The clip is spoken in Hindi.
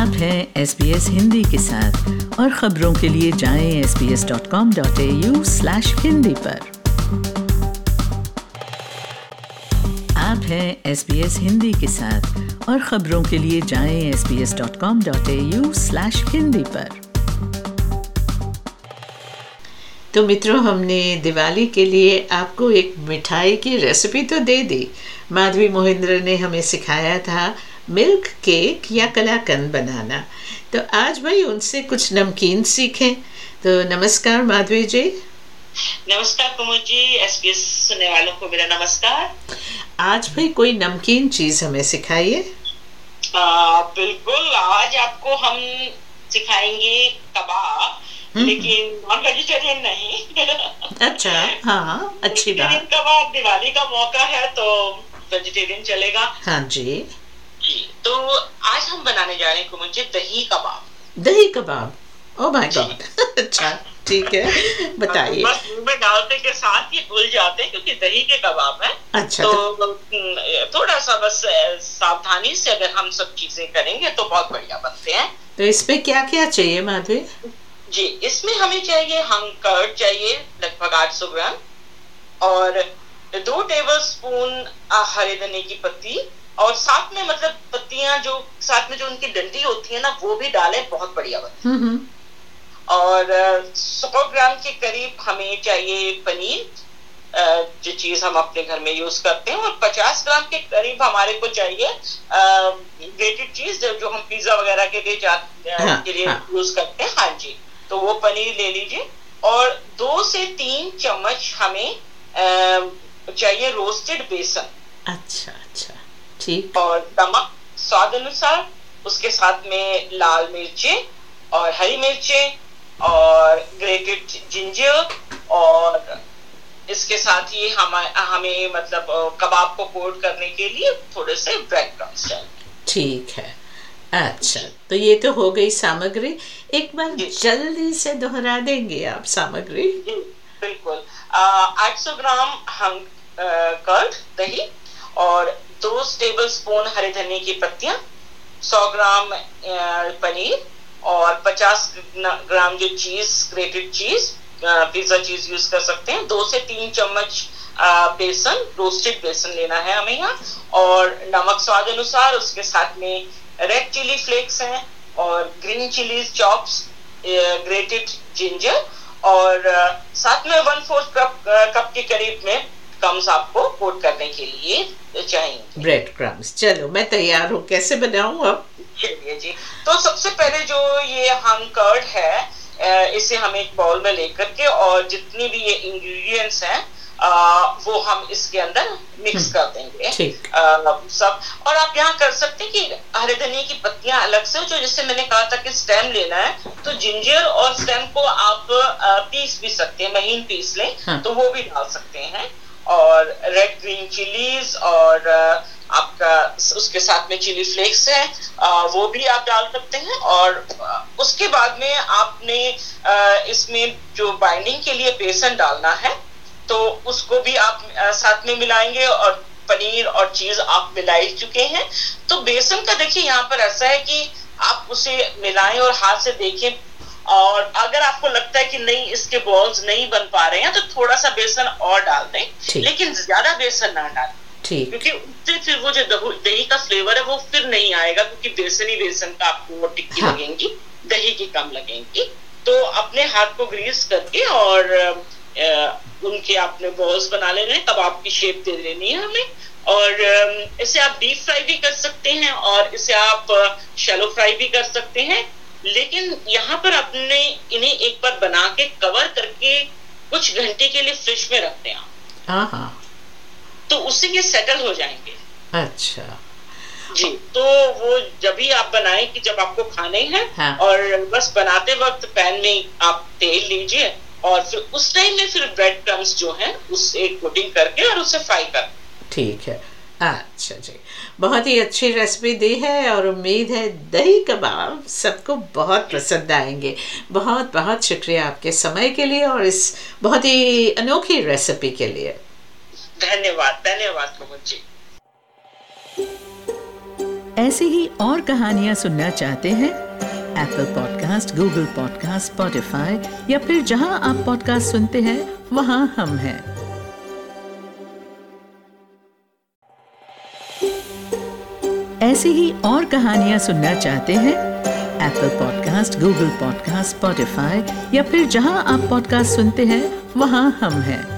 आप हैं SBS हिंदी के साथ और खबरों के लिए जाएं sbs.com.au/hindi पर। आप हैं SBS हिंदी के साथ और खबरों के लिए जाएं sbs.com.au/hindi पर। तो मित्रों, हमने दिवाली के लिए आपको एक मिठाई की रेसिपी तो दे दी। माधवी मोहिंद्र ने हमें सिखाया था मिल्क केक या कलाकंद बनाना। तो आज भाई उनसे कुछ नमकीन सीखें। तो नमस्कार माधवी जी। नमस्कार कुमुद जी, SBS सुनने वालों को मेरा नमस्कार। आज भाई कोई नमकीन चीज हमें सिखाइए। बिल्कुल, आज आपको हम सिखाएंगे कबाब, लेकिन नॉन वेजिटेरियन नहीं। अच्छा, हाँ, अच्छी बात। कबाब, दिवाली का मौका है तो वेजिटेरियन चलेगा। हाँ जी। तो आज हम बनाने जा रहे हैं कुमुद जी दही कबाब। दही कबाब, ओह माय गॉड। अच्छा, ठीक है, बताइए। बस मुंह में डालते के साथ ही भूल जाते हैं क्योंकि दही के कबाब है। अच्छा, तो थोड़ा सा बस सावधानी से अगर हम सब चीजें करेंगे तो बहुत बढ़िया बनते हैं। तो इसमें क्या क्या चाहिए माधवी जी? इसमें हमें चाहिए, हम कर्ड चाहिए लगभग 800 ग्राम और 2 टेबलस्पून हरे धनिया की पत्ती, और साथ में मतलब पत्तियां जो साथ में जो उनकी डंडी होती है ना, वो भी डालें, बहुत बढ़िया बनती है। और 100 ग्राम के करीब हमें चाहिए पनीर, जो चीज हम अपने घर में यूज करते हैं, और 50 ग्राम के करीब हमारे को चाहिए ग्रेटेड चीज, जो हम पिज्जा वगैरह के लिए यूज करते हैं। हाँ जी, तो वो पनीर ले लीजिए। और 2 से 3 चम्मच हमें चाहिए रोस्टेड बेसन। अच्छा अच्छा, ठीक। और नमक स्वाद अनुसार, उसके साथ में लाल मिर्चें और हरी मिर्चें और ग्रेटेड जिंजर, और इसके साथ ही हमें मतलब कबाब को कोट करने के लिए थोड़े से ब्रेड क्रम्स चाहिए। ठीक है। अच्छा, तो ये तो हो गई सामग्री। एक बार जल्दी से दोहरा देंगे आप सामग्री? बिल्कुल। 800 ग्राम हम कर्ड दही, और 2 टेबलस्पून हरे धनिया की पत्तियां, 100 ग्राम पनीर, और 50 ग्राम जो चीज, ग्रेटेड चीज, पिज्जा चीज यूज कर सकते हैं। 2 से 3 चम्मच बेसन, रोस्टेड बेसन लेना है हमें यहाँ, और नमक स्वाद अनुसार। उसके साथ में रेड चिली फ्लेक्स हैं, और green chillies chops, grated ginger, और साथ में 1/4 कप के करीब में क्रम्स आपको कोट करने के लिए चाहिए। Bread crumbs. चलो, मैं तैयार हूँ। कैसे बनाऊँ अब? चलिए जी। तो सबसे पहले जो ये हम कर्ड है, इसे हम एक बाउल में लेकर के, और जितनी भी ये इंग्रेडिएंट्स हैं वो हम इसके अंदर मिक्स कर देंगे सब। और आप यहाँ कर सकते हैं कि हरे धनिया की पत्तियां अलग से, जो जैसे मैंने कहा था कि स्टेम लेना है, तो जिंजर और स्टेम को आप पीस भी सकते हैं, महीन पीस लें। तो वो भी डाल सकते हैं। और रेड ग्रीन चिलीज, और आपका उसके साथ में चिली फ्लेक्स है, वो भी आप डाल सकते हैं। और उसके बाद में आपने इसमें जो बाइंडिंग के लिए बेसन डालना है, तो उसको भी आप साथ में मिलाएंगे। और पनीर और चीज आप मिला ही चुके हैं। तो बेसन का देखिए यहाँ पर ऐसा है कि आप उसे मिलाएं और हाथ से देखें, और अगर आपको लगता है कि नहीं, इसके बॉल्स नहीं बन पा रहे हैं, तो थोड़ा सा बेसन और डाल दें, लेकिन ज्यादा बेसन ना डालें, क्योंकि उससे फिर वो जो दही का फ्लेवर है वो फिर नहीं आएगा, क्योंकि बेसन ही बेसन का आपको टिक्की लगेंगी, दही की कम लगेंगी। तो अपने हाथ को ग्रीस करके और उनके आपने बॉल्स बना लेने हैं, कबाब की शेप दे देनी है हमें। और इसे आप डीप फ्राई भी कर सकते हैं, और इसे आप शैलो फ्राई भी कर सकते हैं। लेकिन यहाँ पर आपने इन्हें एक बार बना के कवर करके कुछ घंटे के लिए फ्रिज में रखते हैं, तो उससे ये सेटल हो जाएंगे। अच्छा जी। तो वो जब भी आप बनाएं कि जब आपको खाने हैं, और बस बनाते वक्त पैन में आप तेल लीजिए, और फिर उस टाइम में फिर ब्रेड क्रम्स जो है उससे कोटिंग करके और उसे फ्राई कर। ठीक है। अच्छा जी, बहुत ही अच्छी रेसिपी दी है, और उम्मीद है दही कबाब सबको बहुत पसंद आएंगे। बहुत बहुत शुक्रिया आपके समय के लिए और इस बहुत ही अनोखी रेसिपी के लिए। धन्यवाद, धन्यवाद कुमुद जी। ऐसी ही और कहानियाँ सुनना चाहते हैं? Apple podcast, Google podcast, Spotify या फिर जहां आप पॉडकास्ट सुनते हैं वहां हम हैं। ऐसी ही और कहानियाँ सुनना चाहते हैं? Apple podcast, Google podcast, Spotify या फिर जहां आप पॉडकास्ट सुनते हैं वहां हम हैं।